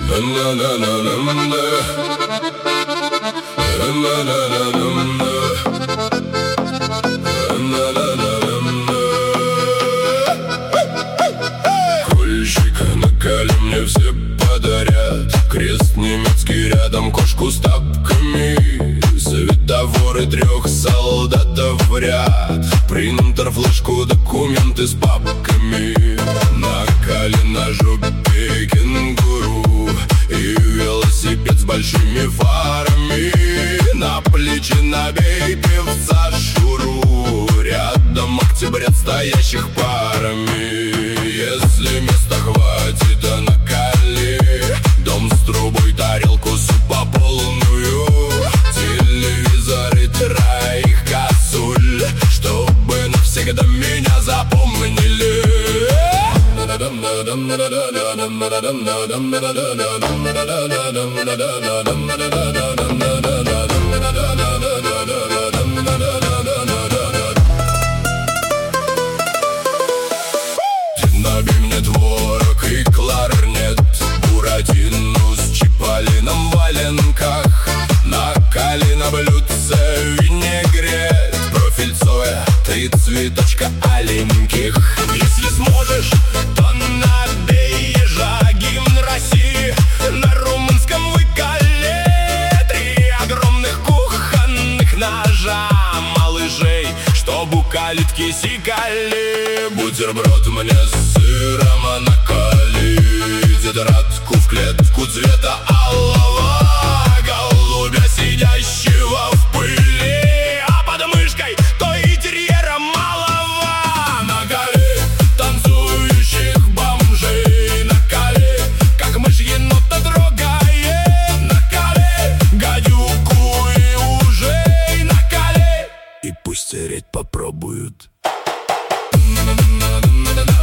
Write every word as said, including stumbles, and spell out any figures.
Кольщик наколи мне все подарят. Крест немецкий рядом, кошку с тапками, светофоры трех солдатов в ряд, принтер, флешку, документы с папками. На колено жопе кенгуру и велосипед с большими фарами. На плечи набей певца Шуру, рядом октябрят, стоящих парами. Если места хватит, а накали дом с трубой, тарелку супа полную, телевизор и троих косуль, чтобы навсегда меня запомнили. Набей мне творог и кларнет, буратино с чиполлином в валенках. Накали на блюдце винегрет, профиль Цоя, три цветочка аленьких. Если сможешь, то набей ежа, гимн России на румынском выколе. Три огромных кухонных ножа, малышей, чтоб у калитки сикали. Бутерброд мне с сыром, а накали тетрадку в клетку цвета алого, голубя, сидящего в пыли, а под мышкой то и терьера малого. Накали танцующих бомжей, накали как мышь енота трогает, накали гадюку и ужей, накали и пусть тереть попробуют.